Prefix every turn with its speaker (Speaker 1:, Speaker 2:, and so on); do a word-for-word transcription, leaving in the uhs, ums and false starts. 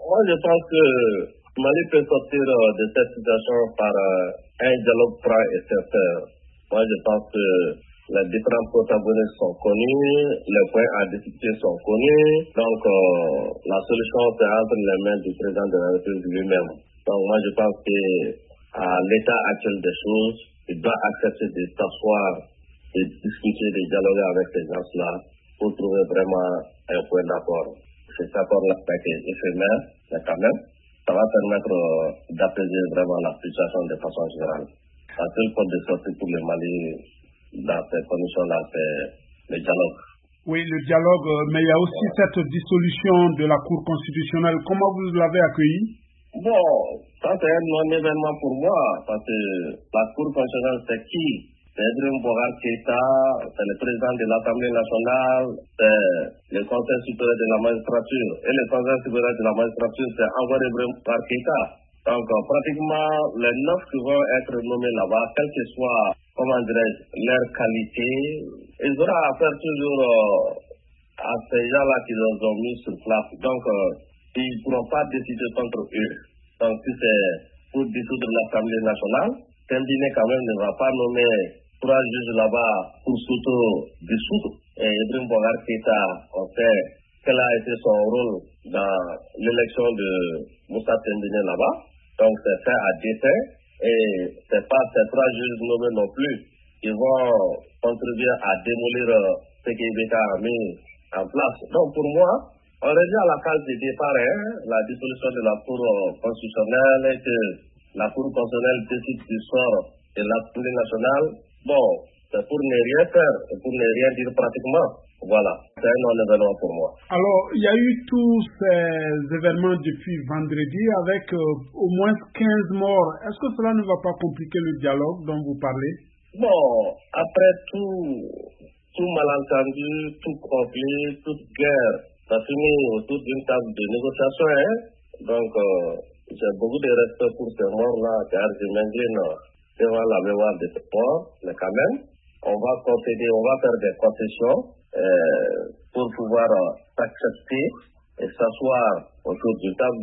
Speaker 1: Moi, je pense que Mali peut sortir de cette situation par un dialogue franc et sincère. Moi, je pense que les différents protagonistes sont connus, les points à discuter sont connus. Donc, euh, la solution, c'est entre les mains du président de la République lui-même. Donc, moi, je pense qu'à l'état actuel des choses, il doit accepter de s'asseoir et discuter, de dialoguer avec ces gens-là pour trouver vraiment un point d'accord. Cet accord-là est éphémère, mais quand même, ça va permettre d'apaiser vraiment la situation de façon générale. La seule porte de sortie pour le Mali dans ces conditions-là, c'est le dialogue.
Speaker 2: Oui, le dialogue, mais il y a aussi ouais. cette dissolution de la Cour constitutionnelle. Comment vous l'avez accueilli?
Speaker 1: Bon, ça c'est un non-événement pour moi, parce que la Cour constitutionnelle, c'est qui? C'est Ibrahim Boubacar Keïta, c'est le président de l'Assemblée nationale, c'est le Conseil supérieur de la magistrature. Et le Conseil supérieur de la magistrature, c'est encore Ibrahim Boubacar Keïta. Donc, pratiquement, les neuf qui vont être nommés là-bas, quelle que soit, comment dirais-je, leur qualité, ils auront affaire toujours euh, à ces gens-là qui les ont mis sur place. Donc, euh, ils ne pourront pas décider contre eux. Donc, si c'est pour dissoudre l'Assemblée nationale, Tembine quand même ne va pas nommer trois juges là-bas pour s'auto-dissoudre. Et Ibrahim Boubacar Keïta, on sait quel a été son rôle dans l'élection de Moussa Tembine là-bas. Donc, c'est fait à dessein et c'est pas ces trois juges nommés non plus qui vont contribuer à démolir ce qu'Ibeka a mis en place. Donc, pour moi, on revient à la case de départ, hein, la dissolution de la Cour constitutionnelle et que la Cour constitutionnelle décide du sort de l'Assemblée nationale. Bon, c'est pour ne rien faire et pour ne rien dire pratiquement. Voilà, c'est un non-événement pour moi.
Speaker 2: Alors, il y a eu tous ces événements depuis vendredi avec euh, au moins quinze morts. Est-ce que cela ne va pas compliquer le dialogue dont vous parlez?
Speaker 1: Bon, après tout, tout malentendu, tout conflit, toute guerre, ça finit autour d'une table de négociation. Hein? Donc, euh, j'ai beaucoup de respect pour ces morts-là, car j'imagine devant la mémoire de ces morts, mais quand même, on va concéder, on va faire des concessions euh, pour pouvoir euh, s'accepter et s'asseoir autour du table